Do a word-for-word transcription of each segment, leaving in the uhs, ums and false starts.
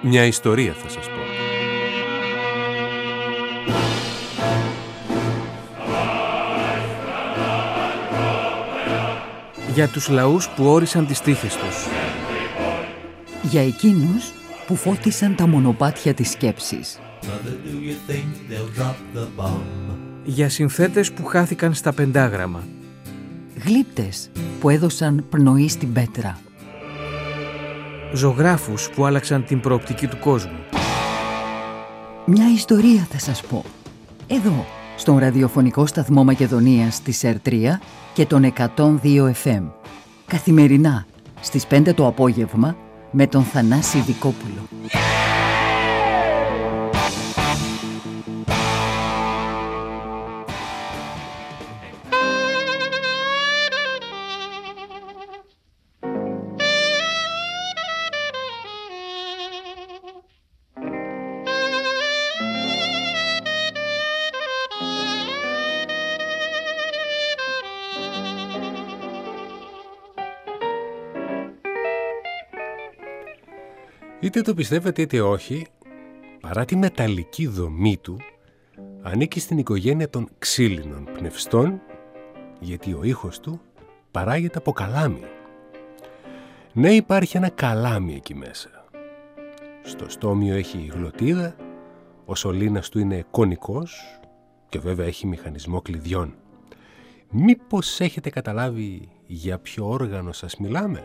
Μια ιστορία θα σας πω. Για τους λαούς που όρισαν τις τύχες τους. Για εκείνους που φώτισαν τα μονοπάτια της σκέψης. Για συνθέτες που χάθηκαν στα πεντάγραμμα. Γλύπτες που έδωσαν πνοή στην πέτρα. Ζωγράφους που άλλαξαν την προοπτική του κόσμου. Μια ιστορία θα σας πω. Εδώ, στον ραδιοφωνικό σταθμό Μακεδονίας της Ερ τρία και τον εκατόν δύο εφ εμ. Καθημερινά, στις πέντε το απόγευμα, με τον Θανάση Δικόπουλο. Είτε το πιστεύετε είτε όχι, παρά τη μεταλλική δομή του, ανήκει στην οικογένεια των ξύλινων πνευστών, γιατί ο ήχος του παράγεται από καλάμι. Ναι, υπάρχει ένα καλάμι εκεί μέσα. Στο στόμιο έχει γλωτίδα, ο σωλήνας του είναι κονικός και βέβαια έχει μηχανισμό κλειδιών. Μήπως έχετε καταλάβει για ποιο όργανο σας μιλάμε?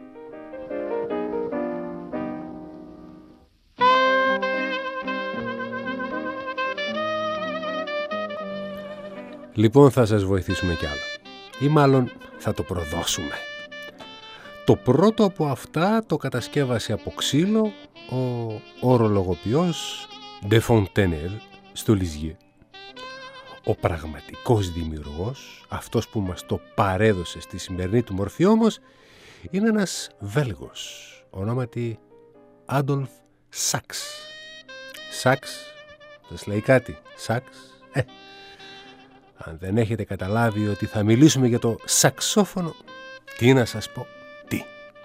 Λοιπόν, θα σας βοηθήσουμε κι άλλο. Ή μάλλον θα το προδώσουμε. Το πρώτο από αυτά το κατασκεύασε από ξύλο ο ορολογοποιός De Fontenelle στο Λιζιέ. Ο πραγματικός δημιουργός, αυτός που μας το παρέδωσε στη σημερινή του μορφή όμως, είναι ένας Βέλγος, ονόματι Άντολφ Σάξ. Σάξ, σας λέει κάτι, Σάξ, ε, αν δεν έχετε καταλάβει ότι θα μιλήσουμε για το σαξόφωνο, τι να σας πω, τι.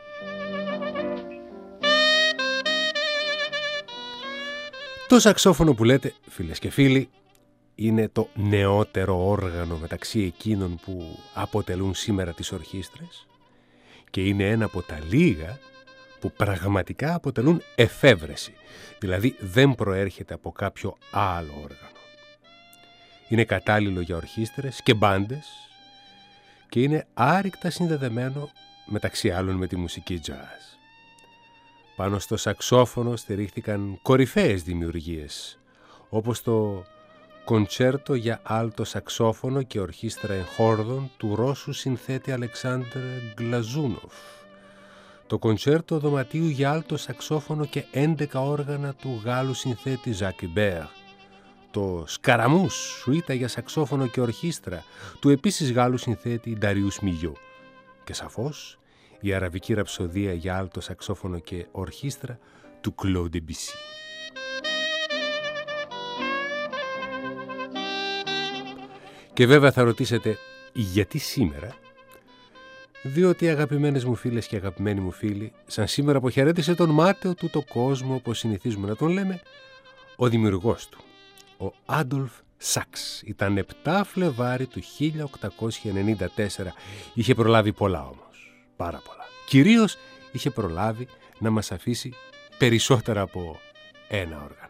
Το σαξόφωνο που λέτε, φίλες και φίλοι, είναι το νεότερο όργανο μεταξύ εκείνων που αποτελούν σήμερα τις ορχήστρες και είναι ένα από τα λίγα που πραγματικά αποτελούν εφεύρεση, δηλαδή δεν προέρχεται από κάποιο άλλο όργανο. Είναι κατάλληλο για ορχήστρες και μπάντες και είναι άρρηκτα συνδεδεμένο μεταξύ άλλων με τη μουσική jazz. Πάνω στο σαξόφωνο στηρίχθηκαν κορυφαίες δημιουργίες, όπως το κοντσέρτο για άλτο σαξόφωνο και ορχήστρα εγχόρδων του Ρώσου συνθέτη Αλεξάνδρ Γκλαζούνοφ, το κοντσέρτο δωματίου για άλτο σαξόφωνο και έντεκα όργανα του Γάλλου συνθέτη Ζακ Ιμπέρ, το Σκαραμούς, σουίτα για σαξόφωνο και ορχήστρα του επίσης Γάλλου συνθέτη Νταριούς Μιγιό και σαφώς η αραβική ραψοδία για άλτο σαξόφωνο και ορχήστρα του Κλοντ Ντεμπισί. Και βέβαια θα ρωτήσετε γιατί σήμερα? Διότι αγαπημένες μου φίλες και αγαπημένοι μου φίλοι, σαν σήμερα αποχαιρέτησε τον μάταιο του το κόσμο, όπως συνηθίζουμε να τον λέμε, ο δημιουργός του. Ο Άντολφ Σάξ ήταν επτά Φλεβάρι του χίλια οκτακόσια ενενήντα τέσσερα. Είχε προλάβει πολλά όμως, πάρα πολλά. Κυρίως είχε προλάβει να μας αφήσει περισσότερα από ένα όργανο.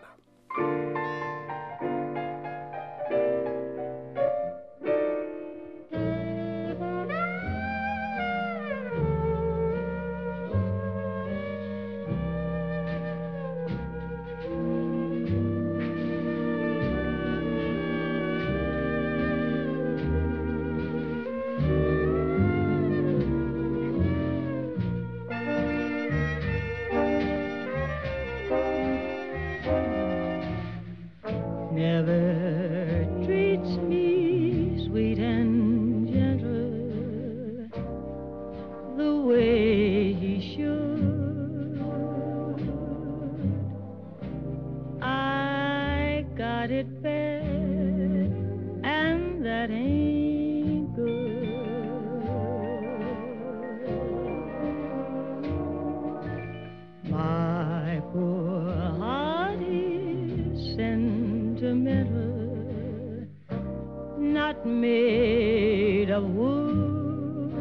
made of wood.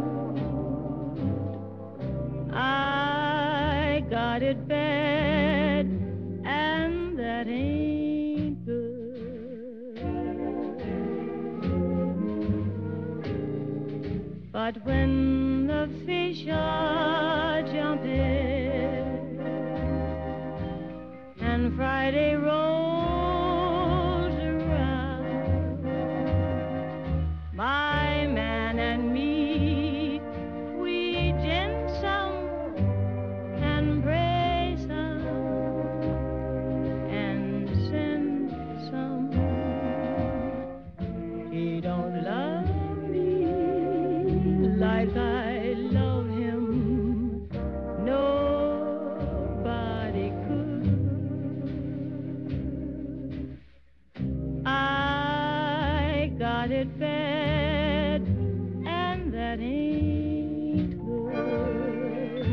I got it bad, and that ain't good. But when the fish are jumping and Friday rolls around, my man and me, we gin some and pray some and send some. He don't love me like I love him, nobody could. I got it bad, and that ain't good.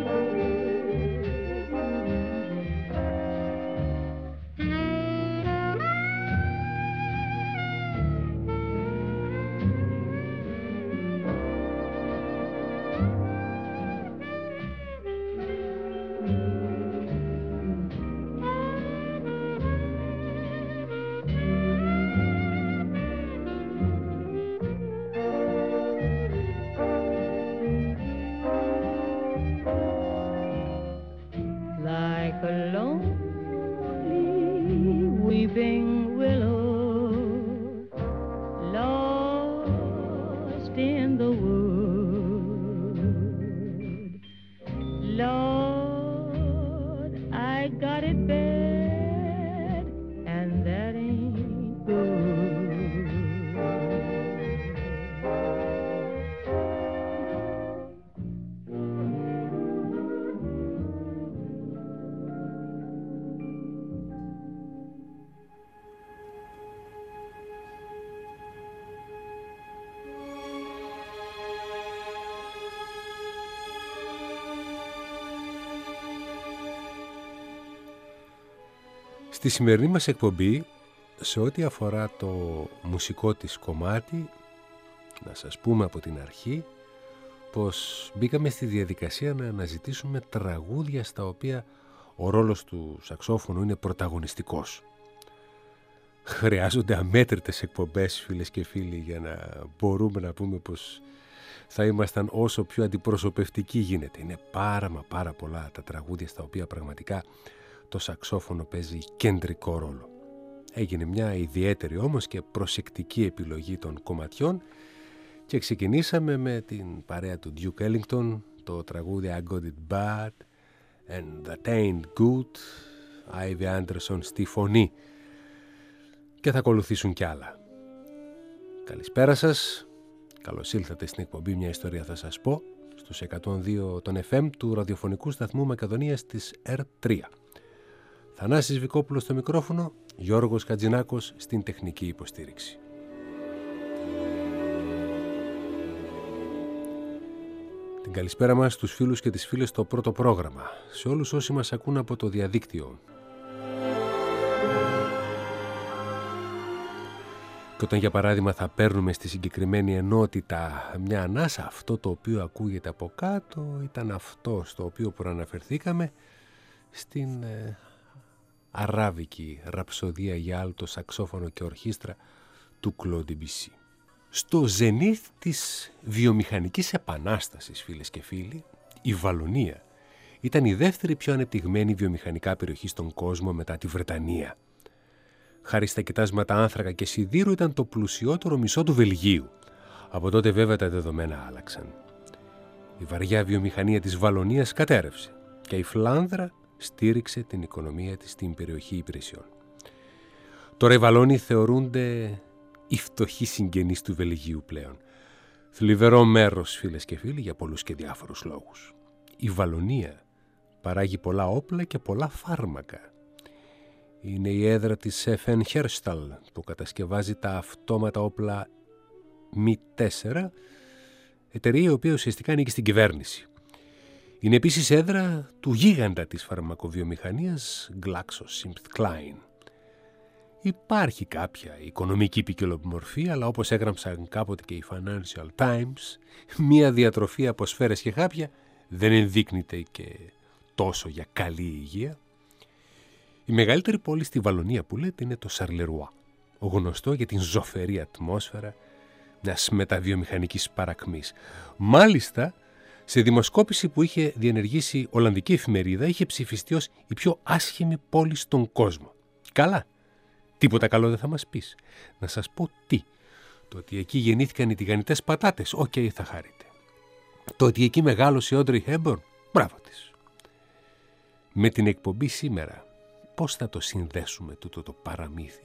Like a lonely weeping willow lost in the wood. Lord, I got it bad, and that ain't good. Στη σημερινή μας εκπομπή, σε ό,τι αφορά το μουσικό της κομμάτι, να σας πούμε από την αρχή πως μπήκαμε στη διαδικασία να αναζητήσουμε τραγούδια στα οποία ο ρόλος του σαξόφωνου είναι πρωταγωνιστικός. Χρειάζονται αμέτρητες εκπομπές, φίλες και φίλοι, για να μπορούμε να πούμε πως θα ήμασταν όσο πιο αντιπροσωπευτικοί γίνεται. Είναι πάρα μα πάρα πολλά τα τραγούδια στα οποία πραγματικά το σαξόφωνο παίζει κεντρικό ρόλο. Έγινε μια ιδιαίτερη όμως και προσεκτική επιλογή των κομματιών και ξεκινήσαμε με την παρέα του Duke Ellington, το τραγούδι I Got It Bad and That Ain't Good, Ivy Anderson στη φωνή, και θα ακολουθήσουν κι άλλα. Καλησπέρα σας, καλώς ήλθατε στην εκπομπή Μια Ιστορία Θα Σας Πω, στους εκατόν δύο των εφ εμ του ραδιοφωνικού σταθμού Μακεδονίας της ερ τρία. Θανάσης Βικόπουλος στο μικρόφωνο, Γιώργος Χατζηνάκος στην τεχνική υποστήριξη. Την καλησπέρα μας στους φίλους και τις φίλες στο πρώτο πρόγραμμα, σε όλους όσοι μας ακούν από το διαδίκτυο. Και όταν για παράδειγμα θα παίρνουμε στη συγκεκριμένη ενότητα μια ανάσα, αυτό το οποίο ακούγεται από κάτω ήταν αυτό στο οποίο προαναφερθήκαμε στην ε, αράβικη ραψοδία για άλτο, σαξόφωνο και ορχήστρα του Claude Debussy. Στο ζενίθ της βιομηχανικής επανάστασης, φίλες και φίλοι, η Βαλονία ήταν η δεύτερη πιο ανεπτυγμένη βιομηχανικά περιοχή στον κόσμο μετά τη Βρετανία. Χάρη στα κοιτάσματα άνθρακα και σιδήρου ήταν το πλουσιότερο μισό του Βελγίου. Από τότε βέβαια τα δεδομένα άλλαξαν. Η βαριά βιομηχανία της Βαλονίας κατέρευσε και η Φλάνδρα στήριξε την οικονομία της στην περιοχή υπηρεσιών. Τώρα οι Βαλόνοι θεωρούνται οι φτωχοί συγγενείς του Βελγίου πλέον. Θλιβερό μέρος, φίλες και φίλοι, για πολλούς και διάφορους λόγους. Η Βαλονία παράγει πολλά όπλα και πολλά φάρμακα. Είναι η έδρα της εφ εν Herstal που κατασκευάζει τα αυτόματα όπλα Μι τέσσερα, εταιρεία η οποία ουσιαστικά ανήκει στην κυβέρνηση. Είναι επίσης έδρα του γίγαντα της φαρμακοβιομηχανίας GlaxoSmithKline. Υπάρχει κάποια οικονομική ποικιλομορφία, αλλά όπως έγραψαν κάποτε και οι Financial Times, μία διατροφή από σφαίρες και χάπια δεν ενδείκνυται και τόσο για καλή υγεία. Η μεγαλύτερη πόλη στη Βαλονία που λέτε είναι το Σαρλερουά, γνωστό για την ζωφερή ατμόσφαιρα μιας μεταβιομηχανικής παρακμής. Μάλιστα, σε δημοσκόπηση που είχε διενεργήσει Ολλανδική εφημερίδα, είχε ψηφιστεί ως η πιο άσχημη πόλη στον κόσμο. Καλά, τίποτα καλό δεν θα μας πεις. Να σας πω τι. Το ότι εκεί γεννήθηκαν οι τηγανιτές πατάτες, οκ, okay, θα χαρείτε. Το ότι εκεί μεγάλωσε η Όντρι Χέμπορν, μπράβο της. Με την εκπομπή σήμερα, πώς θα το συνδέσουμε τούτο το παραμύθι?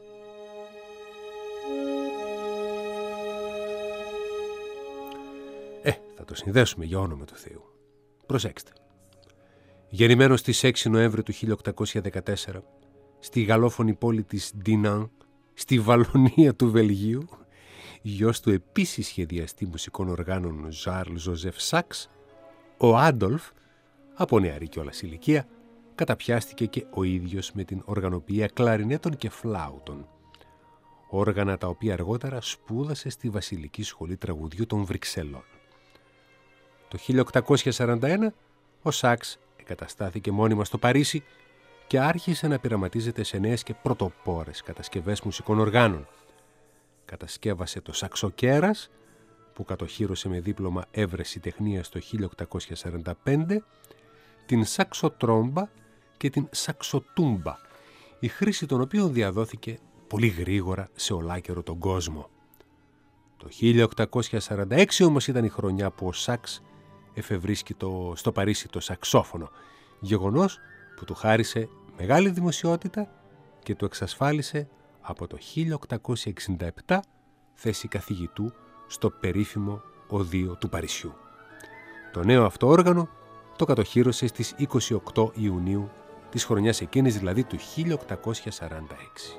Ε, θα το συνδέσουμε για όνομα του Θεού. Προσέξτε. Γεννημένος στις έξι Νοέμβρη του χίλια οκτακόσια δεκατέσσερα, στη γαλλόφωνη πόλη της Ντινάν, στη Βαλονία του Βελγίου, γιος του επίσης σχεδιαστή μουσικών οργάνων Ζαρλ Ζωζεφ Σάξ, ο Άντολφ, από νεαρή κιόλας ηλικία, καταπιάστηκε και ο ίδιος με την οργανοποιία κλαρινέτων και φλάουτων, όργανα τα οποία αργότερα σπούδασε στη Βασιλική Σχολή Τραγουδιού των Βρυξελών. Το χίλια οκτακόσια σαράντα ένα ο Σάξ εγκαταστάθηκε μόνιμα στο Παρίσι και άρχισε να πειραματίζεται σε νέες και πρωτοπόρες κατασκευές μουσικών οργάνων. Κατασκεύασε το σαξοκέρας, που κατοχύρωσε με δίπλωμα έβρεση τεχνίας το χίλια οκτακόσια σαράντα πέντε, την σαξοτρόμπα και την σαξοτούμπα, η χρήση των οποίων διαδόθηκε πολύ γρήγορα σε ολάκερο τον κόσμο. Το χίλια οκτακόσια σαράντα έξι όμως ήταν η χρονιά που ο Σάξ εφευρίσκει το, στο Παρίσι το σαξόφωνο, γεγονός που του χάρισε μεγάλη δημοσιότητα και του εξασφάλισε από το χίλια οκτακόσια εξήντα επτά θέση καθηγητού στο περίφημο Οδείο του Παρισιού. Το νέο αυτό όργανο το κατοχύρωσε στις είκοσι οκτώ Ιουνίου της χρονιάς εκείνης, δηλαδή του χίλια οκτακόσια σαράντα έξι.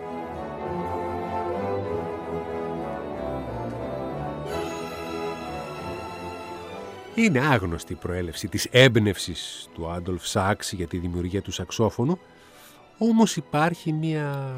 Είναι άγνωστη η προέλευση της έμπνευσης του Άντολφ Σάξ για τη δημιουργία του σαξόφωνου, όμως υπάρχει μία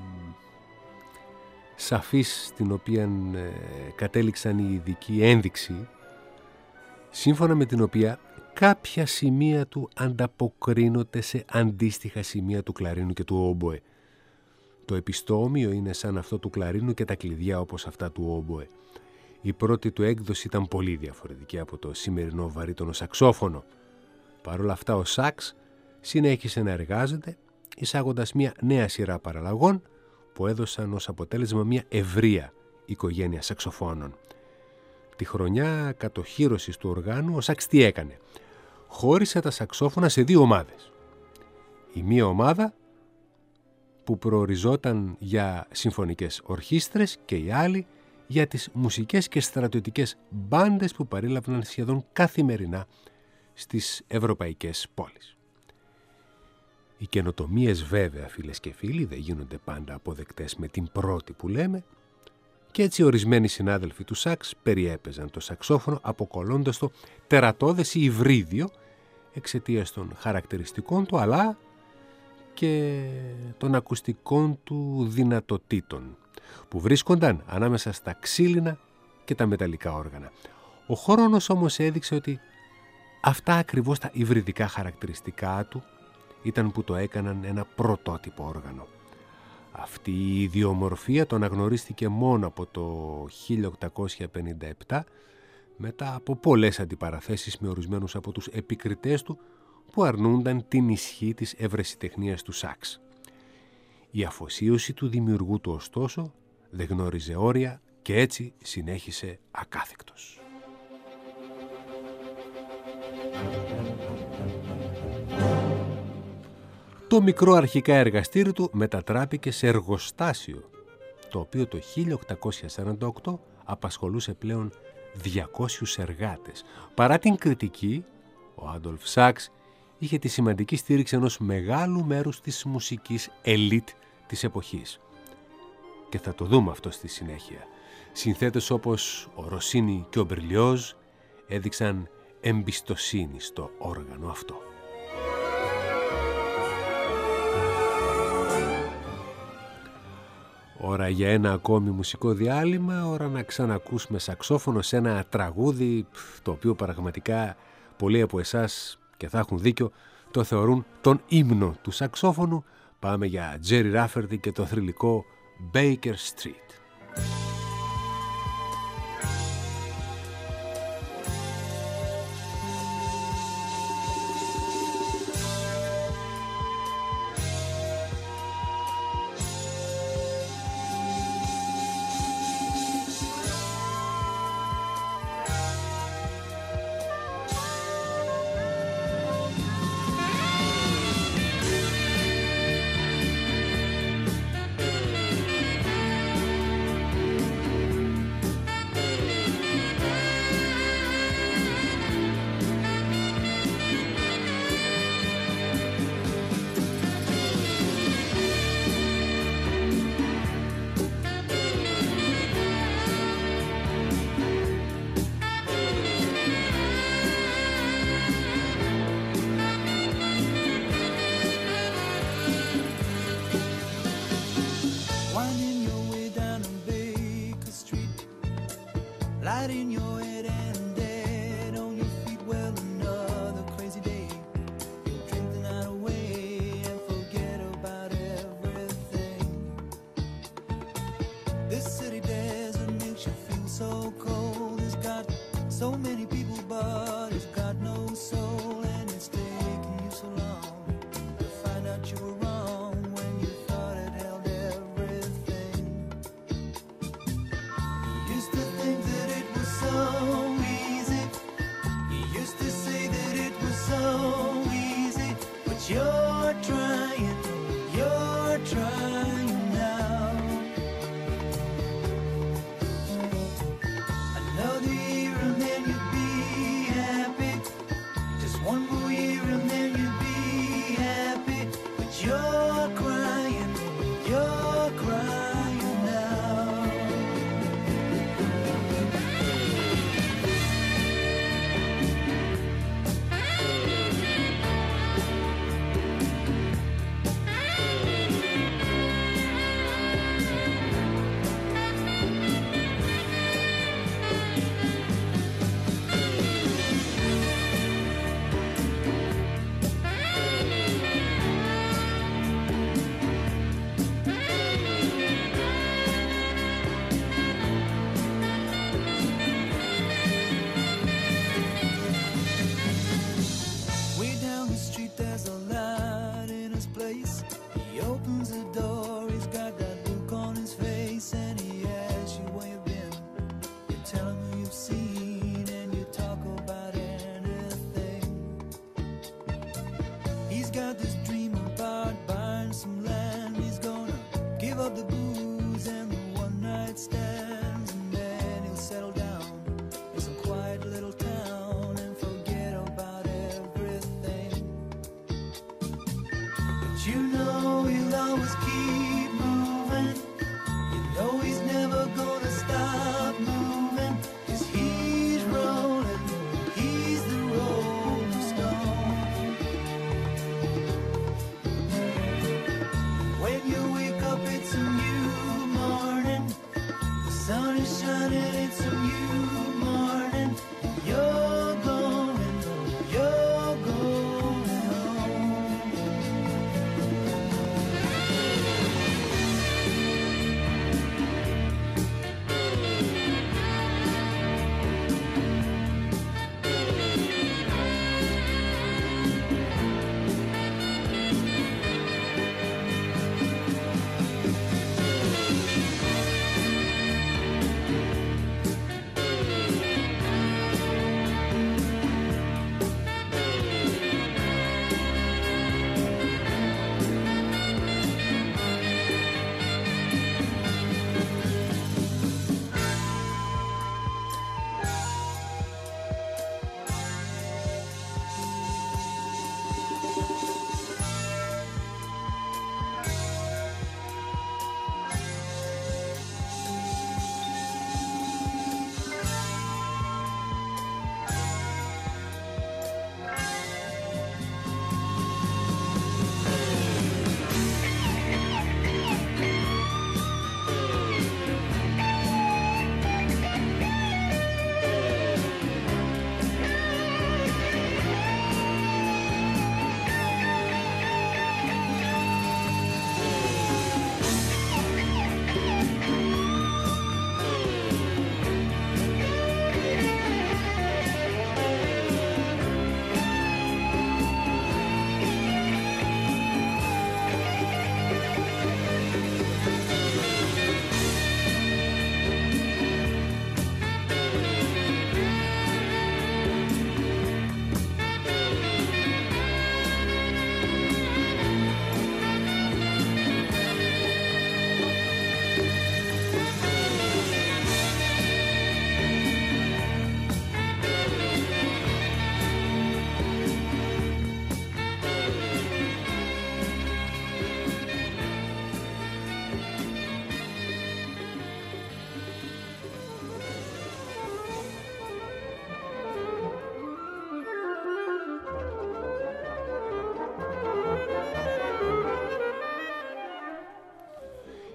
σαφής, στην οποία κατέληξαν οι ειδικοί, ένδειξη, σύμφωνα με την οποία κάποια σημεία του ανταποκρίνονται σε αντίστοιχα σημεία του κλαρίνου και του όμποε. Το επιστόμιο είναι σαν αυτό του κλαρίνου και τα κλειδιά όπως αυτά του όμποε. Η πρώτη του έκδοση ήταν πολύ διαφορετική από το σημερινό βαρύτονο σαξόφωνο. Παρ' όλα αυτά ο Σάξ συνέχισε να εργάζεται, εισάγοντας μια νέα σειρά παραλλαγών που έδωσαν ως αποτέλεσμα μια ευρεία οικογένεια σαξοφώνων. Τη χρονιά κατοχύρωσης του οργάνου ο Σάξ τι έκανε? Χώρισε τα σαξόφωνα σε δύο ομάδες. Η μία ομάδα που προοριζόταν για συμφωνικές ορχήστρες και η άλλη για τις μουσικές και στρατιωτικές μπάντες που παρήλαβαν σχεδόν καθημερινά στις ευρωπαϊκές πόλεις. Οι καινοτομίες βέβαια, φίλες και φίλοι, δεν γίνονται πάντα αποδεκτές με την πρώτη που λέμε, και έτσι ορισμένοι συνάδελφοι του Σάξ περιέπαιζαν το σαξόφωνο αποκολλώντας το τερατώδες ή υβρίδιο εξαιτίας των χαρακτηριστικών του αλλά και των ακουστικών του δυνατοτήτων που βρίσκονταν ανάμεσα στα ξύλινα και τα μεταλλικά όργανα. Ο χρόνος όμως έδειξε ότι αυτά ακριβώς τα υβριδικά χαρακτηριστικά του ήταν που το έκαναν ένα πρωτότυπο όργανο. Αυτή η ιδιομορφία τον αναγνωρίστηκε μόνο από το χίλια οκτακόσια πενήντα επτά, μετά από πολλές αντιπαραθέσεις με ορισμένους από τους επικριτές του που αρνούνταν την ισχύ της ευρεσιτεχνίας του Σάξ. Η αφοσίωση του δημιουργού του ωστόσο δεν γνώριζε όρια και έτσι συνέχισε ακάθεκτος. Το μικρό αρχικά εργαστήρι του μετατράπηκε σε εργοστάσιο, το οποίο το χίλια οκτακόσια σαράντα οκτώ απασχολούσε πλέον διακόσιους εργάτες. Παρά την κριτική, ο Άντολφ Σάξ είχε τη σημαντική στήριξη ενός μεγάλου μέρους της μουσικής ελίτ της εποχής. Και θα το δούμε αυτό στη συνέχεια. Συνθέτες όπως ο Ροσίνι και ο Μπερλιόζ έδειξαν εμπιστοσύνη στο όργανο αυτό. Ώρα για ένα ακόμη μουσικό διάλειμμα, ώρα να ξανακούσουμε σαξόφωνο σε ένα τραγούδι το οποίο πραγματικά πολλοί από εσάς, και θα έχουν δίκιο, το θεωρούν τον ύμνο του σαξόφωνου. Πάμε για Jerry Rafferty και το θρυλικό Baker Street.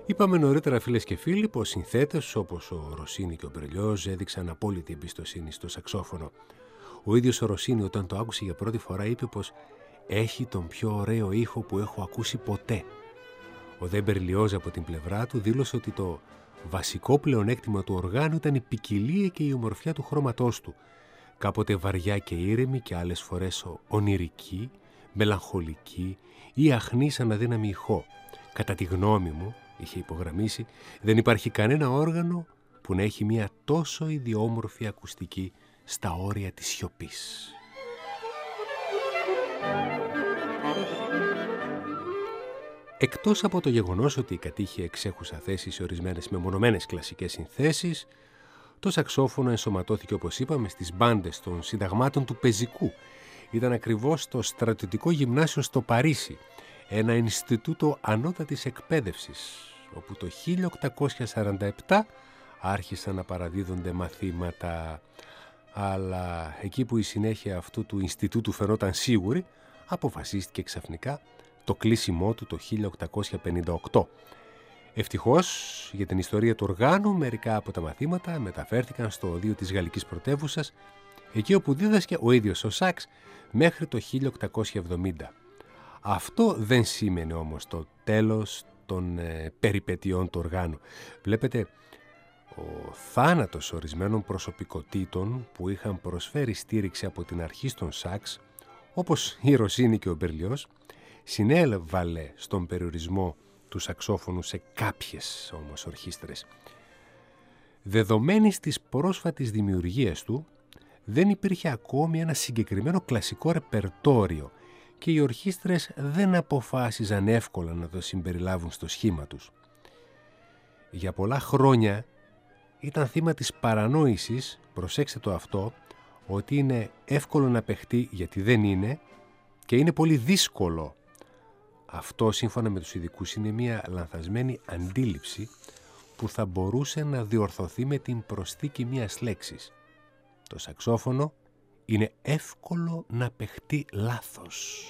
Είπαμε νωρίτερα, φίλες και φίλοι, πως συνθέτες όπως ο Ροσίνι και ο Μπερλιόζ έδειξαν απόλυτη εμπιστοσύνη στο σαξόφωνο. Ο ίδιος ο Ροσίνι, όταν το άκουσε για πρώτη φορά, είπε πως έχει τον πιο ωραίο ήχο που έχω ακούσει ποτέ. Ο δε Μπερλιόζ από την πλευρά του δήλωσε ότι το βασικό πλεονέκτημα του οργάνου ήταν η ποικιλία και η ομορφιά του χρώματός του, κάποτε βαριά και ήρεμη και άλλες φορές ονειρική, μελαγχολική ή αχνή σαν αδύναμη ηχό. Κατά τη γνώμη μου, είχε υπογραμμίσει, δεν υπάρχει κανένα όργανο που να έχει μια τόσο ιδιόμορφη ακουστική στα όρια της σιωπής. Εκτός από το γεγονός ότι κατήχε εξέχουσα θέση σε ορισμένες μεμονωμένες κλασικές συνθέσεις, το σαξόφωνο ενσωματώθηκε, όπως είπαμε, στις μπάντες των συνταγμάτων του πεζικού. Ήταν ακριβώς το στρατιωτικό γυμνάσιο στο Παρίσι, ένα Ινστιτούτο ανώτατης εκπαίδευσης, όπου το χίλια οκτακόσια σαράντα επτά άρχισαν να παραδίδονται μαθήματα, αλλά εκεί που η συνέχεια αυτού του Ινστιτούτου φαινόταν σίγουρη, αποφασίστηκε ξαφνικά το κλείσιμό του το χίλια οκτακόσια πενήντα οκτώ. Ευτυχώς για την ιστορία του οργάνου, μερικά από τα μαθήματα μεταφέρθηκαν στο οδείο της Γαλλικής πρωτεύουσας, εκεί όπου δίδασκε ο ίδιος ο Σάξ μέχρι το χίλια οκτακόσια εβδομήντα. Αυτό δεν σήμαινε όμως το τέλος των ε, περιπετειών του οργάνου. Βλέπετε, ο θάνατος ορισμένων προσωπικότητων που είχαν προσφέρει στήριξη από την αρχή στον Σάξ, όπως η Ροσίνι και ο Μπερλιόζ, συνέβαλε στον περιορισμό του σαξόφωνου σε κάποιες όμως ορχήστρες. Δεδομένης της πρόσφατης δημιουργίας του, δεν υπήρχε ακόμη ένα συγκεκριμένο κλασικό ρεπερτόριο και οι ορχήστρες δεν αποφάσιζαν εύκολα να το συμπεριλάβουν στο σχήμα τους. Για πολλά χρόνια ήταν θύμα της παρανόησης, προσέξτε το αυτό, ότι είναι εύκολο να παιχτεί, γιατί δεν είναι, και είναι πολύ δύσκολο. Αυτό, σύμφωνα με τους ειδικούς, είναι μια λανθασμένη αντίληψη που θα μπορούσε να διορθωθεί με την προσθήκη μιας λέξης. Το σαξόφωνο είναι εύκολο να παιχτεί λάθος.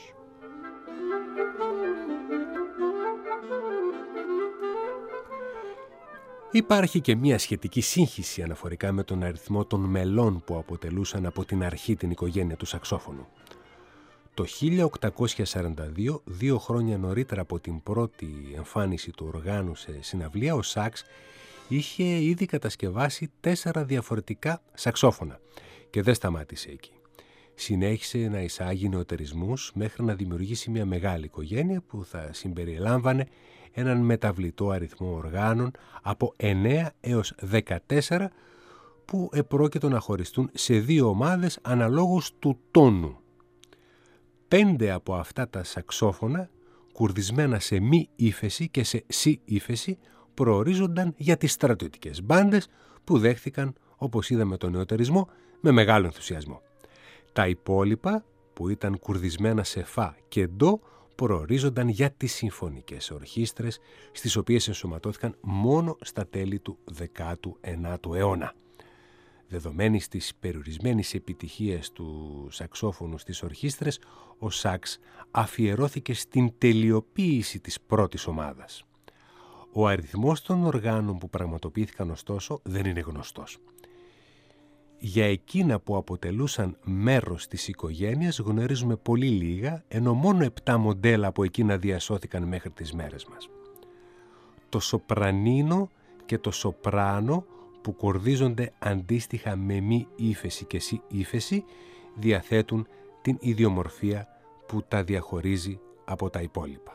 Υπάρχει και μια σχετική σύγχυση αναφορικά με τον αριθμό των μελών που αποτελούσαν από την αρχή την οικογένεια του σαξόφωνου. Το χίλια οκτακόσια σαράντα δύο, δύο χρόνια νωρίτερα από την πρώτη εμφάνιση του οργάνου σε συναυλία, ο Σάξ είχε ήδη κατασκευάσει τέσσερα διαφορετικά σαξόφωνα και δεν σταμάτησε εκεί. Συνέχισε να εισάγει νεωτερισμούς μέχρι να δημιουργήσει μια μεγάλη οικογένεια που θα συμπεριλάμβανε έναν μεταβλητό αριθμό οργάνων από εννέα έως δεκατέσσερα που επρόκειτο να χωριστούν σε δύο ομάδες αναλόγως του τόνου. Πέντε από αυτά τα σαξόφωνα, κουρδισμένα σε μη ύφεση και σε σι ύφεση, προορίζονταν για τις στρατιωτικές μπάντες που δέχθηκαν, όπως είδαμε, τον νεωτερισμό με μεγάλο ενθουσιασμό. Τα υπόλοιπα, που ήταν κουρδισμένα σε φα και ντο, προορίζονταν για τις συμφωνικές ορχήστρες, στις οποίες ενσωματώθηκαν μόνο στα τέλη του δέκατου ενάτου αιώνα. Δεδομένης της περιορισμένης επιτυχίας του σαξόφωνου στις ορχήστρες, ο Σάξ αφιερώθηκε στην τελειοποίηση της πρώτης ομάδας. Ο αριθμός των οργάνων που πραγματοποιήθηκαν ωστόσο δεν είναι γνωστός. Για εκείνα που αποτελούσαν μέρος της οικογένειας γνωρίζουμε πολύ λίγα, ενώ μόνο επτά μοντέλα από εκείνα διασώθηκαν μέχρι τις μέρες μας. Το σοπρανίνο και το σοπράνο, που κορδίζονται αντίστοιχα με μη ύφεση και σι ύφεση, διαθέτουν την ιδιομορφία που τα διαχωρίζει από τα υπόλοιπα.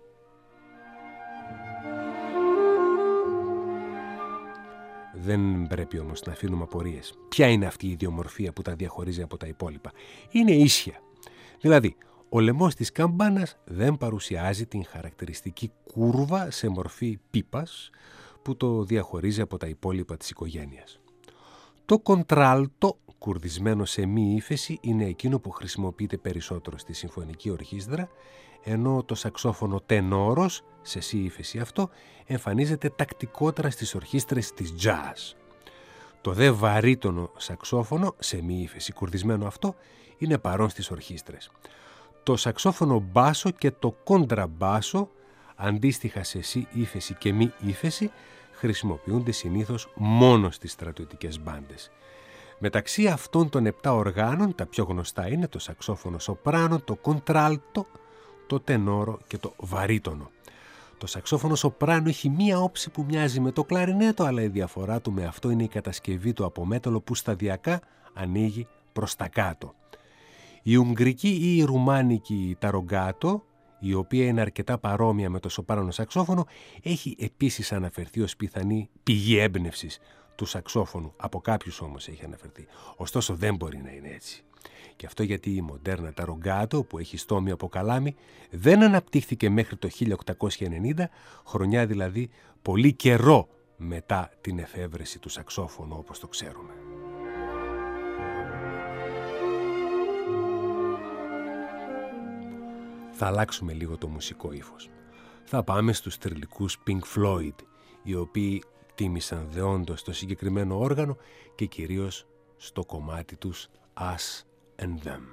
Δεν πρέπει όμως να αφήνουμε απορίες. Ποια είναι αυτή η ιδιομορφία που τα διαχωρίζει από τα υπόλοιπα? Είναι ίσια. Δηλαδή, ο λαιμός της καμπάνας δεν παρουσιάζει την χαρακτηριστική κούρβα σε μορφή πίπας που το διαχωρίζει από τα υπόλοιπα της οικογένειας. Το κοντράλτο, κουρδισμένο σε μη ύφεση, είναι εκείνο που χρησιμοποιείται περισσότερο στη συμφωνική ορχήστρα, ενώ το σαξόφωνο τενόρος, σε σι ύφεση αυτό, εμφανίζεται τακτικότερα στις ορχήστρες της jazz. Το δε βαρύτονο σαξόφωνο, σε μη ύφεση κουρδισμένο αυτό, είναι παρόν στις ορχήστρες. Το σαξόφωνο μπάσο και το κοντραμπάσο αντίστοιχα σε σι ύφεση και μη ύφεση, χρησιμοποιούνται συνήθως μόνο στις στρατιωτικές μπάντες. Μεταξύ αυτών των επτά οργάνων τα πιο γνωστά είναι το σαξόφωνο σοπράνο, το κοντράλτο, το τενόρο και το βαρύτονο. Το σαξόφωνο σοπράνο έχει μία όψη που μοιάζει με το κλαρινέτο, αλλά η διαφορά του με αυτό είναι η κατασκευή του από μέταλλο που σταδιακά ανοίγει προς τα κάτω. Η ουγγρική ή η ρουμάνικη ταρογκάτο, η οποία είναι αρκετά παρόμοια με το σοπράνο σαξόφωνο, έχει επίσης αναφερθεί ως πιθανή πηγή έμπνευσης του σαξόφωνου. Από κάποιους όμως έχει αναφερθεί. Ωστόσο δεν μπορεί να είναι έτσι. Και αυτό γιατί η μοντέρνα ταρογκάτο, που έχει στόμη από καλάμι, δεν αναπτύχθηκε μέχρι το χίλια οκτακόσια ενενήντα, χρονιά δηλαδή πολύ καιρό μετά την εφεύρεση του σαξόφωνου όπως το ξέρουμε. Θα αλλάξουμε λίγο το μουσικό ύφος. Θα πάμε στους τριλικούς Pink Floyd, οι οποίοι τίμησαν δεόντως το συγκεκριμένο όργανο και κυρίως στο κομμάτι τους Us and Them.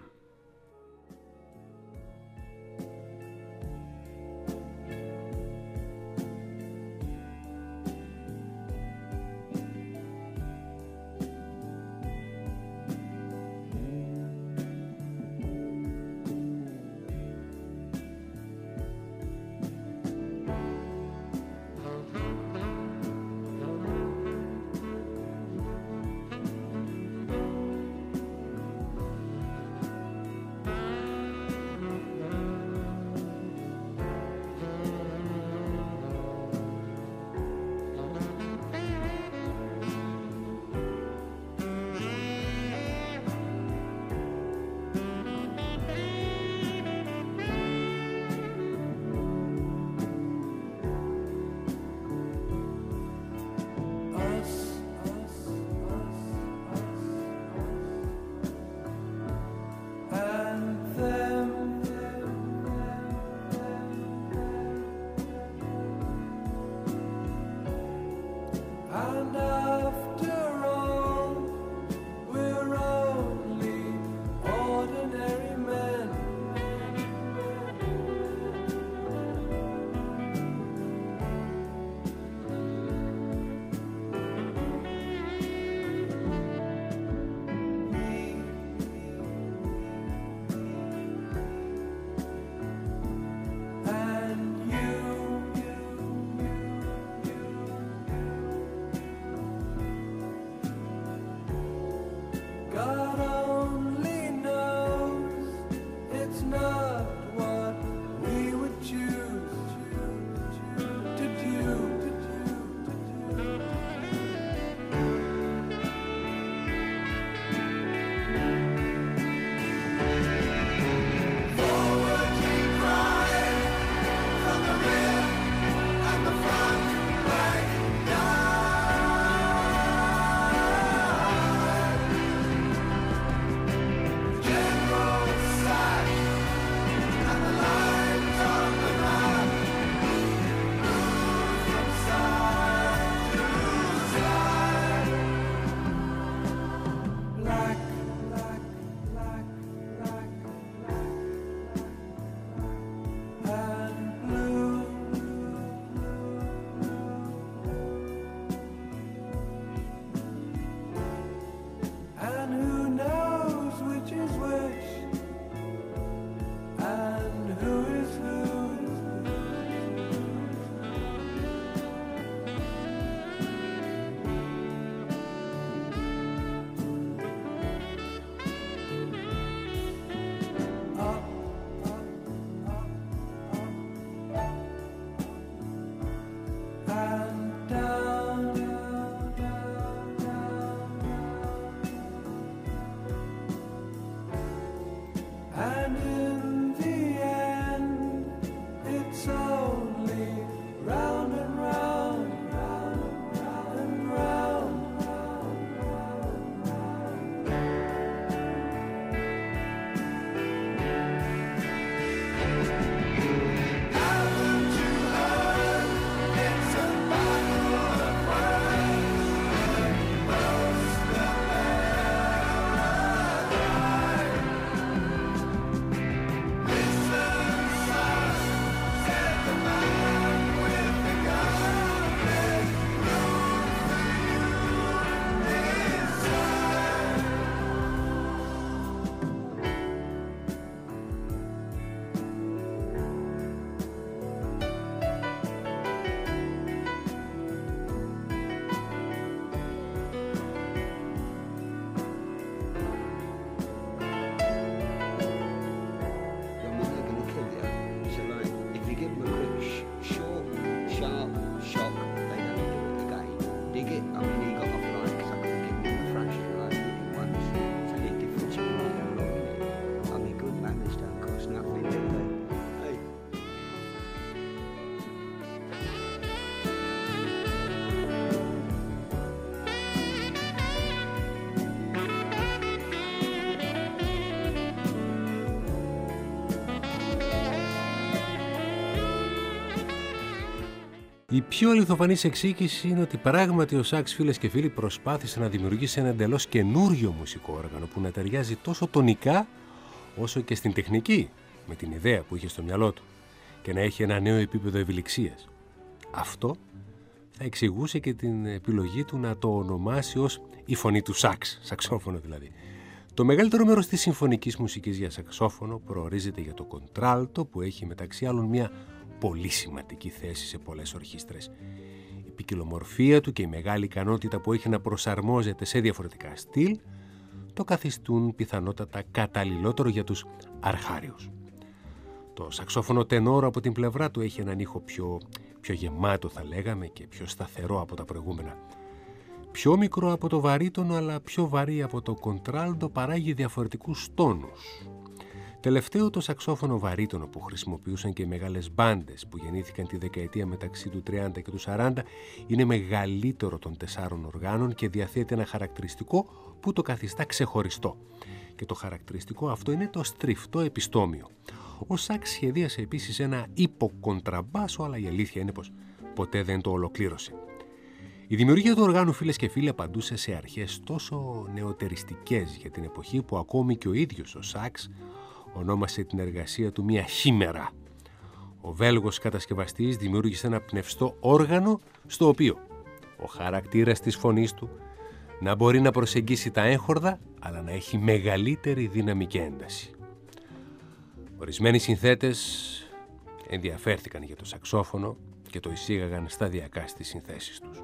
Η πιο αληθοφανής εξήγηση είναι ότι πράγματι ο σαξ, φίλες και φίλοι, προσπάθησε να δημιουργήσει ένα εντελώς καινούριο μουσικό όργανο που να ταιριάζει τόσο τονικά όσο και στην τεχνική, με την ιδέα που είχε στο μυαλό του, και να έχει ένα νέο επίπεδο ευηλιξίας. Αυτό θα εξηγούσε και την επιλογή του να το ονομάσει ως η φωνή του σαξ, σαξόφωνο δηλαδή. Το μεγαλύτερο μέρος της συμφωνικής μουσικής για σαξόφωνο προορίζεται για το κοντράλτο, που έχει μεταξύ άλλων μια πολύ σημαντική θέση σε πολλές ορχήστρες. Η ποικιλομορφία του και η μεγάλη ικανότητα που έχει να προσαρμόζεται σε διαφορετικά στυλ το καθιστούν πιθανότατα καταλληλότερο για τους αρχάριους. Το σαξόφωνο τενόρο από την πλευρά του έχει έναν ήχο πιο, πιο γεμάτο, θα λέγαμε, και πιο σταθερό από τα προηγούμενα. Πιο μικρό από το βαρύτονο, αλλά πιο βαρύ από το κοντράλτο, παράγει διαφορετικούς τόνους. Τελευταίο, το σαξόφωνο βαρύτονο που χρησιμοποιούσαν και οι μεγάλες μπάντες που γεννήθηκαν τη δεκαετία μεταξύ του τριάντα και του σαράντα είναι μεγαλύτερο των τεσσάρων οργάνων και διαθέτει ένα χαρακτηριστικό που το καθιστά ξεχωριστό. Και το χαρακτηριστικό αυτό είναι το στριφτό επιστόμιο. Ο σαξ σχεδίασε επίσης ένα υποκοντραμπάσο, αλλά η αλήθεια είναι πως ποτέ δεν το ολοκλήρωσε. Η δημιουργία του οργάνου, φίλες και φίλοι, απαντούσε σε αρχές τόσο νεωτεριστικές για την εποχή που ακόμη και ο ίδιος ο σαξ ονόμασε την εργασία του μια χήμερα. Ο Βέλγος κατασκευαστής δημιούργησε ένα πνευστό όργανο στο οποίο ο χαρακτήρας της φωνής του να μπορεί να προσεγγίσει τα έγχορδα, αλλά να έχει μεγαλύτερη δύναμη και ένταση. Ορισμένοι συνθέτες ενδιαφέρθηκαν για το σαξόφωνο και το εισήγαγαν σταδιακά στις συνθέσεις τους.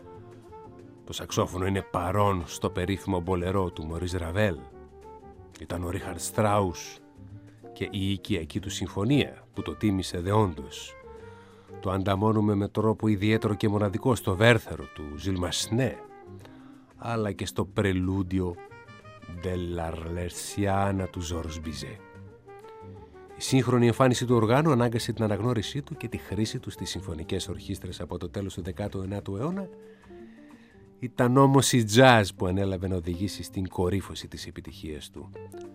Το σαξόφωνο είναι παρόν στο περίφημο μπολερό του Μωρίς Ραβέλ. Ήταν ο Ρίχαρντ Στράους και η οικιακή του συμφωνία που το τίμησε δεόντως. Το ανταμώνουμε με τρόπο ιδιαίτερο και μοναδικό στο Βέρθερο του Ζιλ Μασνέ, αλλά και στο πρελούντιο Ντελαρλερσιάνα του Ζόρς Μπιζέ. Η σύγχρονη εμφάνιση του οργάνου ανάγκασε την αναγνώρισή του και τη χρήση του στις συμφωνικές ορχήστρες από το τέλος του δέκατου ένατου αιώνα. Ήταν όμως η jazz που ανέλαβε να οδηγήσει στην κορύφωση της επιτυχίας του.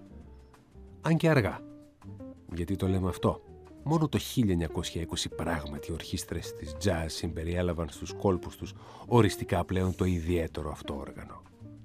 Αν και αργά. Γιατί το λέμε αυτό? Μόνο το χίλια εννιακόσια είκοσι πράγματι οι ορχήστρες της jazz συμπεριέλαβαν στους κόλπους τους οριστικά πλέον το ιδιαίτερο αυτό όργανο.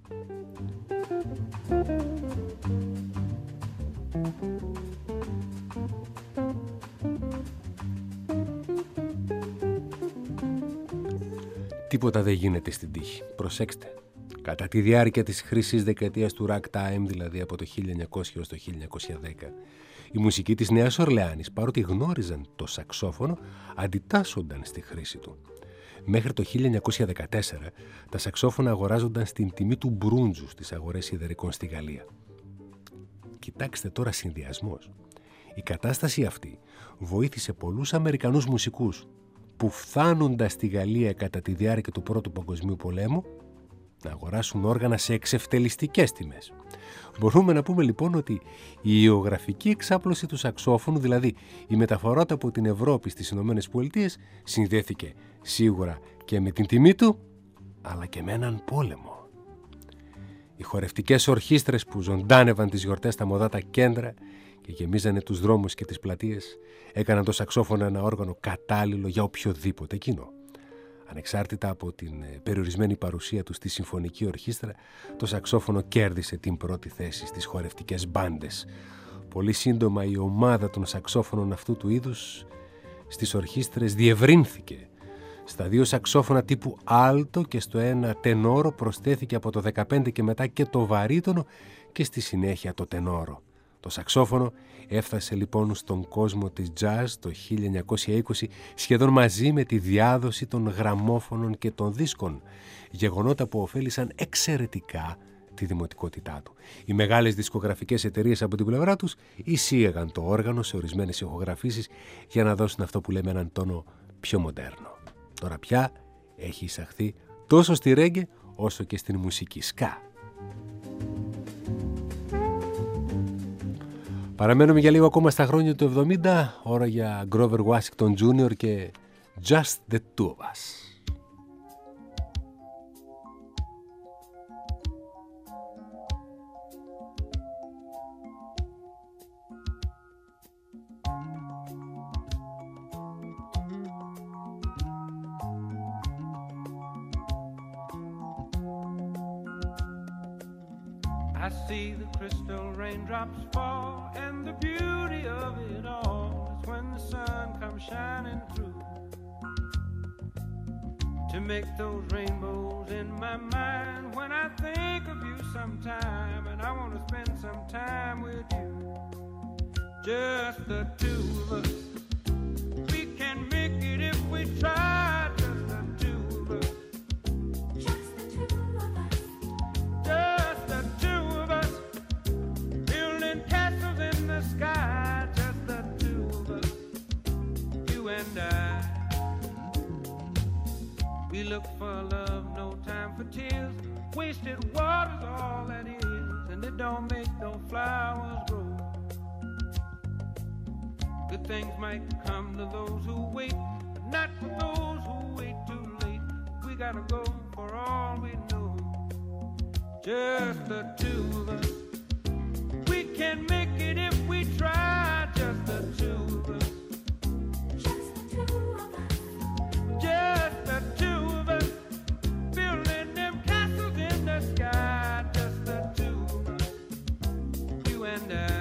Τίποτα δεν γίνεται στην τύχη. Προσέξτε. Κατά τη διάρκεια της χρυσής δεκαετίας του ragtime, δηλαδή από το χίλια εννιακόσια έως το χίλια εννιακόσια δέκα, η μουσική της Νέας Ορλεάνης, παρότι γνώριζαν το σαξόφωνο, αντιτάσσονταν στη χρήση του. Μέχρι το χίλια εννιακόσια δεκατέσσερα, τα σαξόφωνα αγοράζονταν στην τιμή του μπρούντζου στις αγορές σιδερικών στη Γαλλία. Κοιτάξτε τώρα συνδυασμός. Η κατάσταση αυτή βοήθησε πολλούς Αμερικανούς μουσικούς που φτάνοντας στη Γαλλία κατά τη διάρκεια του Πρώτου Παγκοσμίου Πολέμου να αγοράσουν όργανα σε εξευτελιστικές τιμές. Μπορούμε να πούμε λοιπόν ότι η ιογραφική εξάπλωση του σαξόφωνου, δηλαδή η μεταφορά του από την Ευρώπη στις Ηνωμένες Πολιτείες, συνδέθηκε σίγουρα και με την τιμή του, αλλά και με έναν πόλεμο. Οι χορευτικές ορχήστρες που ζωντάνευαν τις γιορτές στα μοδάτα κέντρα και γεμίζανε τους δρόμους και τις πλατείες, έκαναν το σαξόφωνο ένα όργανο κατάλληλο για οποιοδήποτε κοινό. Ανεξάρτητα από την περιορισμένη παρουσία του στη συμφωνική ορχήστρα, το σαξόφωνο κέρδισε την πρώτη θέση στις χορευτικές μπάντες. Πολύ σύντομα η ομάδα των σαξόφωνων αυτού του είδους στις ορχήστρες διευρύνθηκε. Στα δύο σαξόφωνα τύπου άλτο και στο ένα τενόρο προσθέθηκε από το δεκαπέντε και μετά και το βαρύτονο και στη συνέχεια το τενόρο. Το σαξόφωνο έφτασε λοιπόν στον κόσμο της jazz το χίλια εννιακόσια είκοσι σχεδόν μαζί με τη διάδοση των γραμμόφωνων και των δίσκων, γεγονότα που ωφέλησαν εξαιρετικά τη δημοτικότητά του. Οι μεγάλες δισκογραφικές εταιρείες από την πλευρά τους εισήγαγαν το όργανο σε ορισμένες ηχογραφήσεις για να δώσουν αυτό που λέμε έναν τόνο πιο μοντέρνο. Τώρα πια έχει εισαχθεί τόσο στη ρέγγε όσο και στην μουσική ska. Παραμένουμε για λίγο ακόμα στα χρόνια του εβδομήντα, ώρα για Grover Washington τζούνιορ και Just the Two of Us. I see the crystal raindrops fall, and the beauty of it all is when the sun comes shining through to make those rainbows in my mind. When I think of you sometime, and I want to spend some time with you, just the two of us. We can make it if we try, just the two of us. Just the two of us. Just the two of us. Building castles in the sky, just the two of us. You and I. We look for love, no time for tears. Wasted water's all that is, and it don't make no flowers grow. Good things might come to those who wait, but not for those who wait too late. We gotta go for all we know. Just the two of us. We can make it if we try, just the two of us. Just the two of us. Just the two of us. Building them castles in the sky, just the two of us. You and I.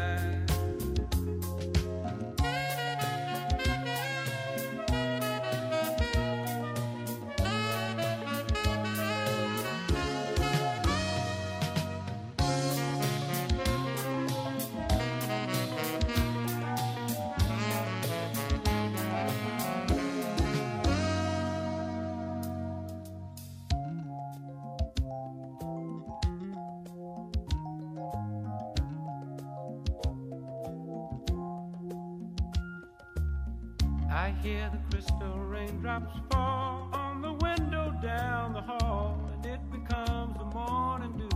I hear the crystal raindrops fall on the window down the hall, and it becomes the morning dew.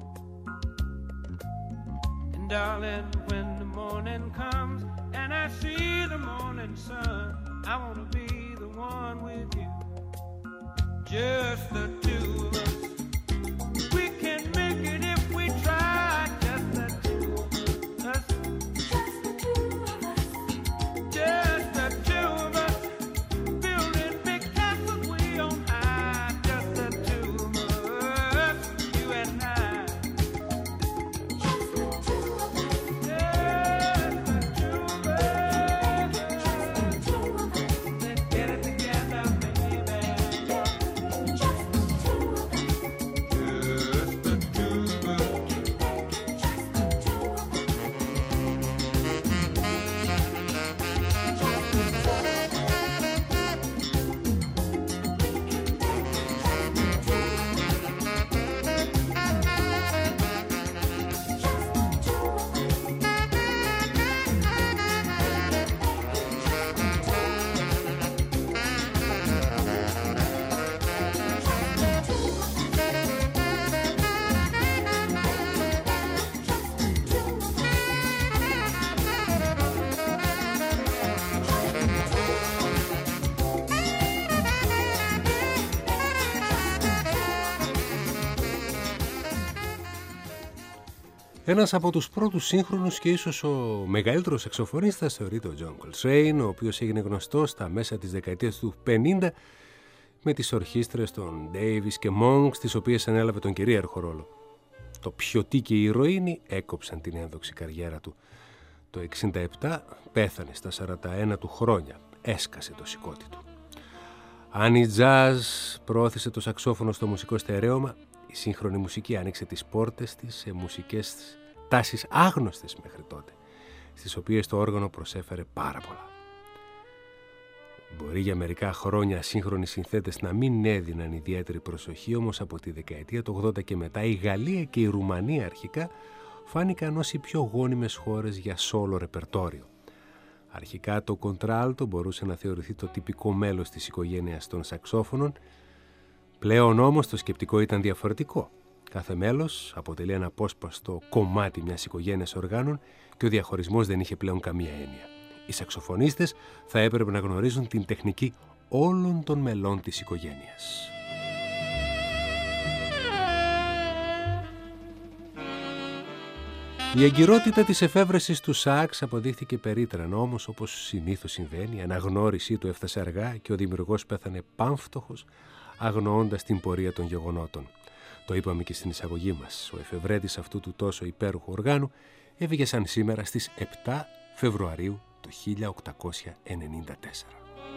And darling, when the morning comes and I see the morning sun, I want to be the one with you. Just the two of us. We can make it if we try, just the two of us. Just the two of us. Just the two of us. Building big castles way on high, just the two of us. You and I. Just the two of us. Just the two of us. Just the two of us. Let's get it together, baby. Just the two of us. Just the two of us. Just the two of us. Ένας από τους πρώτους σύγχρονους και ίσως ο μεγαλύτερος σαξοφωνίστας θεωρείται ο John Coltrane, ο οποίος έγινε γνωστός στα μέσα της δεκαετίας του πενήντα με τις ορχήστρες των Davis και Monk, τις οποίες ανέλαβε τον κυρίαρχο ρόλο. Το πιωτί και η ηρωίνη έκοψαν την ένδοξη καριέρα του. Το εξήντα επτά πέθανε στα σαράντα ένα του χρόνια, έσκασε το σηκώτη του. Αν η jazz προώθησε το σαξόφωνο στο μουσικό στερέωμα, η σύγχρονη μουσική άνοιξε τις πόρτες της σε μουσικές τάσεις άγνωστες μέχρι τότε, στις οποίες το όργανο προσέφερε πάρα πολλά. Μπορεί για μερικά χρόνια σύγχρονοι συνθέτες να μην έδιναν ιδιαίτερη προσοχή, όμως από τη δεκαετία του ογδόντα και μετά η Γαλλία και η Ρουμανία αρχικά φάνηκαν ως οι πιο γόνιμες χώρες για σόλο ρεπερτόριο. Αρχικά το κοντράλτο μπορούσε να θεωρηθεί το τυπικό μέλος της οικογένειας των σαξόφωνων. Πλέον όμως το σκεπτικό ήταν διαφορετικό. Κάθε μέλος αποτελεί ένα απόσπαστο κομμάτι μιας οικογένειας οργάνων και ο διαχωρισμός δεν είχε πλέον καμία έννοια. Οι σαξοφωνίστες θα έπρεπε να γνωρίζουν την τεχνική όλων των μελών της οικογένειας. Η εγκυρότητα της εφεύρεσης του σάξ αποδείχθηκε περίτραν, όμως όπως συνήθως συμβαίνει, η αναγνώρισή του έφτασε αργά και ο δημιουργός πέθανε πάμφτωχος, αγνοώντας την πορεία των γεγονότων. Το είπαμε και στην εισαγωγή μας. Ο εφευρέτης αυτού του τόσο υπέροχου οργάνου έφυγε σαν σήμερα στις επτά Φεβρουαρίου του χίλια οκτακόσια ενενήντα τέσσερα.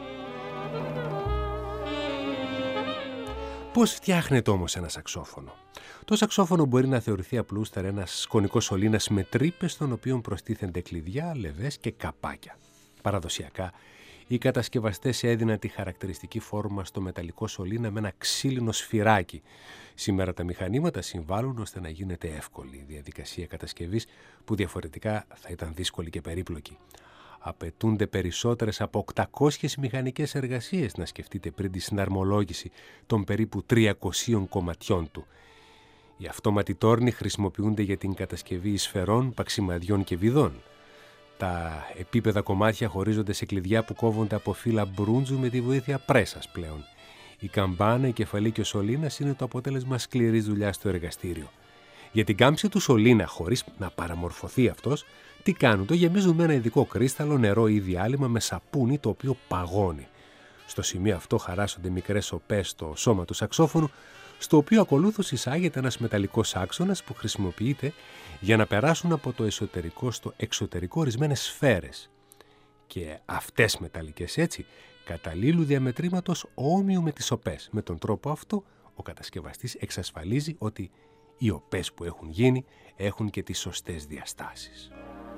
Πώς φτιάχνεται όμως ένα σαξόφωνο? Το σαξόφωνο μπορεί να θεωρηθεί απλούστερα ένας κονικός σωλήνας με τρύπες, στον οποίο προστίθενται κλειδιά, λεβές και καπάκια. Παραδοσιακά, οι κατασκευαστές έδιναν τη χαρακτηριστική φόρμα στο μεταλλικό σωλήνα με ένα ξύλινο σφυράκι. Σήμερα τα μηχανήματα συμβάλλουν ώστε να γίνεται εύκολη η διαδικασία κατασκευής, που διαφορετικά θα ήταν δύσκολη και περίπλοκη. Απαιτούνται περισσότερες από οκτακόσιες μηχανικές εργασίες, να σκεφτείτε, πριν τη συναρμολόγηση των περίπου τριακοσίων κομματιών του. Οι αυτόματοι τόρνοι χρησιμοποιούνται για την κατασκευή σφαιρών, παξιμαδιών και βιδών. Τα επίπεδα κομμάτια χωρίζονται σε κλειδιά που κόβονται από φύλλα μπρούντζου με τη βοήθεια πρέσας πλέον. Η καμπάνα, η κεφαλή και ο σωλήνας είναι το αποτέλεσμα σκληρής δουλειάς στο εργαστήριο. Για την κάμψη του σωλήνα, χωρίς να παραμορφωθεί αυτός, τι κάνουν? Το γεμίζουν με ένα ειδικό κρίσταλο, νερό ή διάλειμμα με σαπούνι, το οποίο παγώνει. Στο σημείο αυτό χαράσσονται μικρές οπές στο σώμα του σαξόφωνου, στο οποίο ακολούθως εισάγεται ένας μεταλλικός άξονας που χρησιμοποιείται για να περάσουν από το εσωτερικό στο εξωτερικό ορισμένες σφαίρες. Και αυτές μεταλλικές, έτσι, καταλήλου διαμετρήματος όμοιου με τις οπές. Με τον τρόπο αυτό, ο κατασκευαστής εξασφαλίζει ότι οι οπές που έχουν γίνει έχουν και τις σωστές διαστάσεις.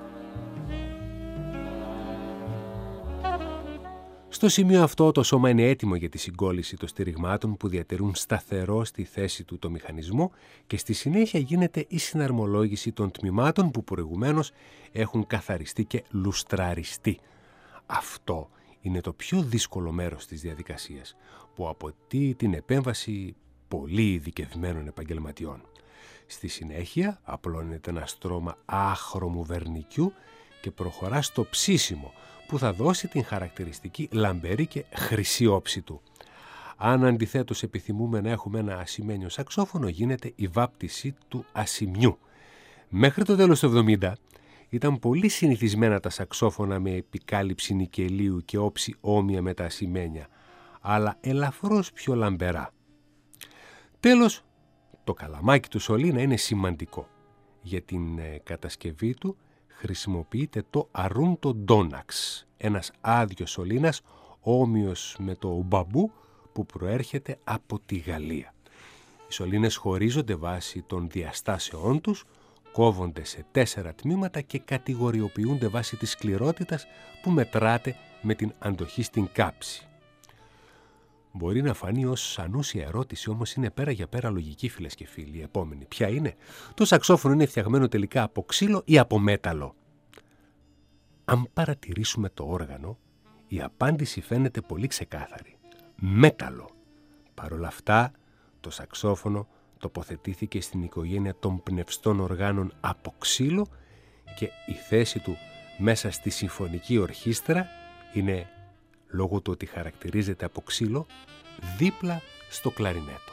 Στο σημείο αυτό το σώμα είναι έτοιμο για τη συγκόλληση των στηριγμάτων που διατηρούν σταθερό στη θέση του το μηχανισμό, και στη συνέχεια γίνεται η συναρμολόγηση των τμήματων που προηγουμένως έχουν καθαριστεί και λουστραριστεί. Αυτό είναι το πιο δύσκολο μέρος της διαδικασίας, που απαιτεί την επέμβαση πολύ ειδικευμένων επαγγελματιών. Στη συνέχεια απλώνεται ένα στρώμα άχρωμου βερνικιού και προχωρά στο ψήσιμο, που θα δώσει την χαρακτηριστική λαμπερή και χρυσή όψη του. Αν αντιθέτως επιθυμούμε να έχουμε ένα ασημένιο σαξόφωνο, γίνεται η βάπτιση του ασημιού. Μέχρι το τέλος του εβδομήντα ήταν πολύ συνηθισμένα τα σαξόφωνα με επικάλυψη νικελίου και όψη όμοια με τα ασημένια, αλλά ελαφρώς πιο λαμπερά. Τέλος, το καλαμάκι του σωλήνα είναι σημαντικό. Για την ε, κατασκευή του χρησιμοποιείται το αρούντο ντόναξ, ένας άδειος σωλήνας όμοιος με το μπαμπού που προέρχεται από τη Γαλλία. Οι σωλήνες χωρίζονται βάσει των διαστάσεών τους, κόβονται σε τέσσερα τμήματα και κατηγοριοποιούνται βάσει της σκληρότητας που μετράται με την αντοχή στην κάψη. Μπορεί να φανεί ως ανούσια ερώτηση, όμως είναι πέρα για πέρα λογική, φίλες και φίλοι. Η επόμενη ποια είναι? Το σαξόφωνο είναι φτιαγμένο τελικά από ξύλο ή από μέταλλο? Αν παρατηρήσουμε το όργανο, η απάντηση φαίνεται πολύ ξεκάθαρη. Μέταλλο. Παρ' όλα αυτά, το σαξόφωνο τοποθετήθηκε στην οικογένεια των πνευστών οργάνων από ξύλο, και η θέση του μέσα στη συμφωνική ορχήστρα είναι, λόγω του ότι χαρακτηρίζεται από ξύλο, δίπλα στο κλαρινέτο.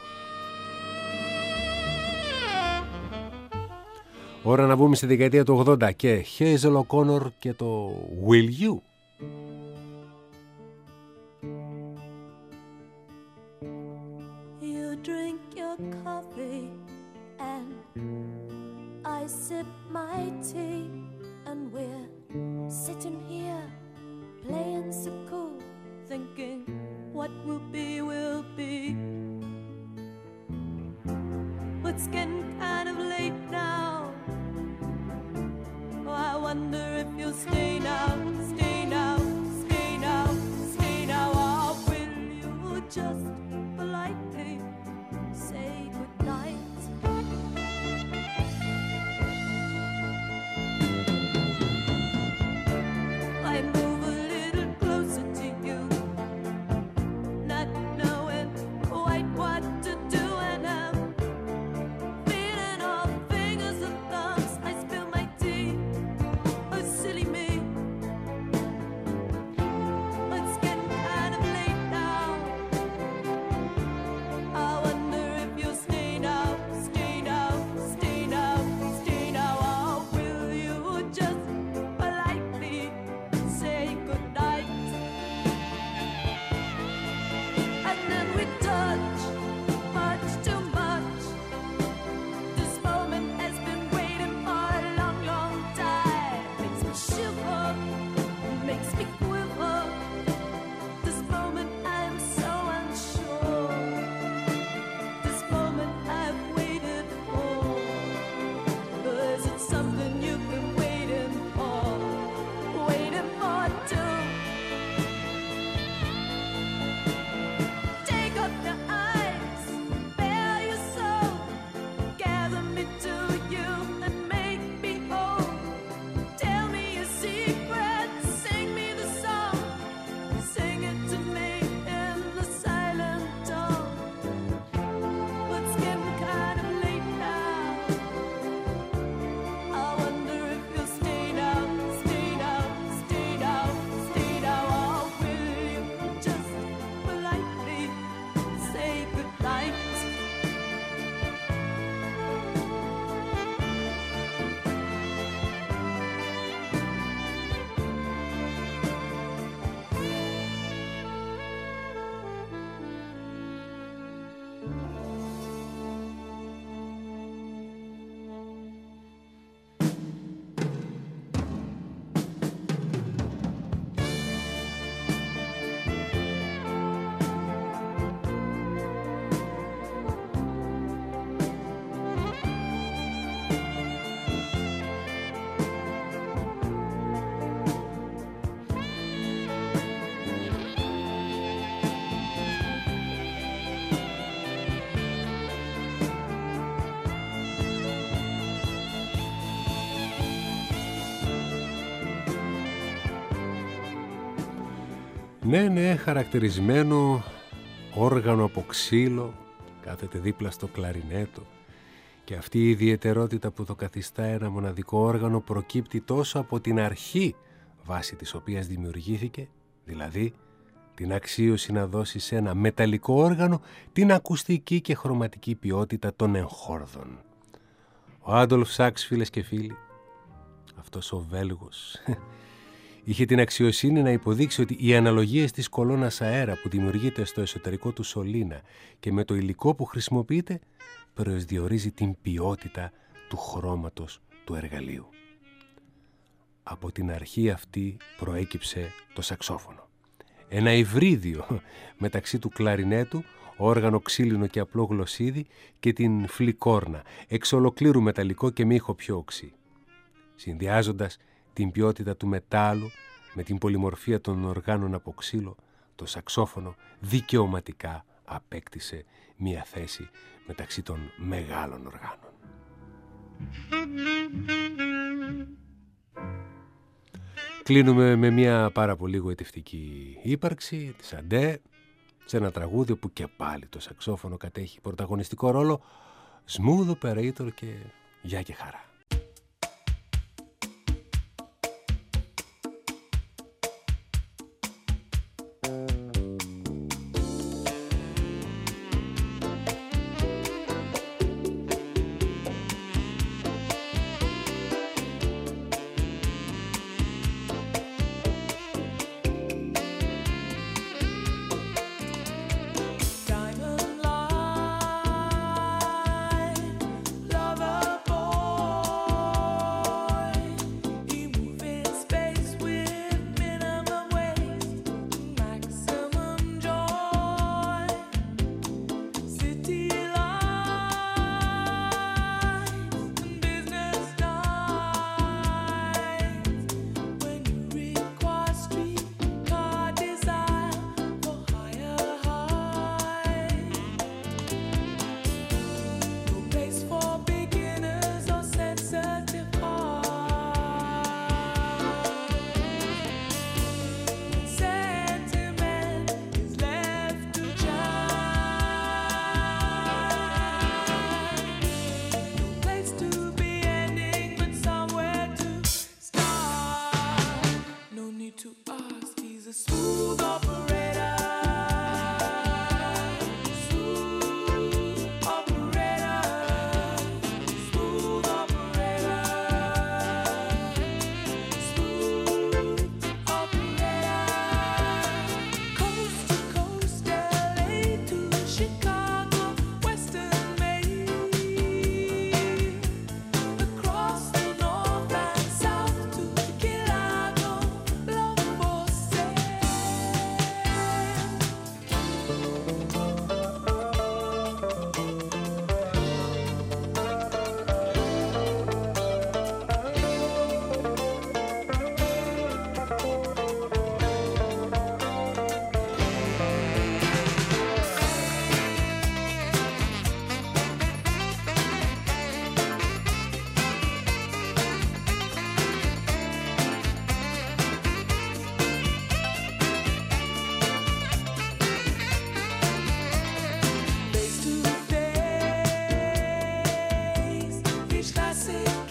Ώρα να βγούμε στη δεκαετία του ογδόντα και Hazel O'Connor και το Will You. You drink your coffee and I sip my tea, and we're sitting here playing so cool, thinking what will be will be. But it's getting kind of late now. Oh, I wonder if you'll stay now, stay now, stay now, stay now. Or will you just politely say goodnight? I move a little closer to you, not knowing quite what to do, and I'm feeling all fingers and thumbs. I spill my tea, oh silly me. Ναι, ναι, χαρακτηρισμένο όργανο από ξύλο, κάθεται δίπλα στο κλαρινέτο, και αυτή η ιδιαιτερότητα που το καθιστά ένα μοναδικό όργανο προκύπτει τόσο από την αρχή βάση της οποίας δημιουργήθηκε, δηλαδή την αξίωση να δώσει σε ένα μεταλλικό όργανο την ακουστική και χρωματική ποιότητα των εγχόρδων. Ο Άντολφ Σάξ, φίλες και φίλοι, αυτός ο Βέλγος, είχε την αξιοσύνη να υποδείξει ότι οι αναλογίες της κολόνας αέρα που δημιουργείται στο εσωτερικό του σωλήνα και με το υλικό που χρησιμοποιείται προσδιορίζει την ποιότητα του χρώματος του εργαλείου. Από την αρχή αυτή προέκυψε το σαξόφωνο. Ένα υβρίδιο μεταξύ του κλαρινέτου, όργανο ξύλινο και απλό γλωσσίδι, και την φλικόρνα, εξ ολοκλήρου μεταλλικό και με ήχο πιο οξύ. Συνδυάζοντας την ποιότητα του μετάλλου με την πολυμορφία των οργάνων από ξύλο, το σαξόφωνο δικαιωματικά απέκτησε μία θέση μεταξύ των μεγάλων οργάνων. Κλείνουμε με μια πάρα πολύ γοητευτική ύπαρξη της Αντέ, σε ένα τραγούδι που και πάλι το σαξόφωνο κατέχει πρωταγωνιστικό ρόλο, Smooth Operator και γεια και χαρά. Classic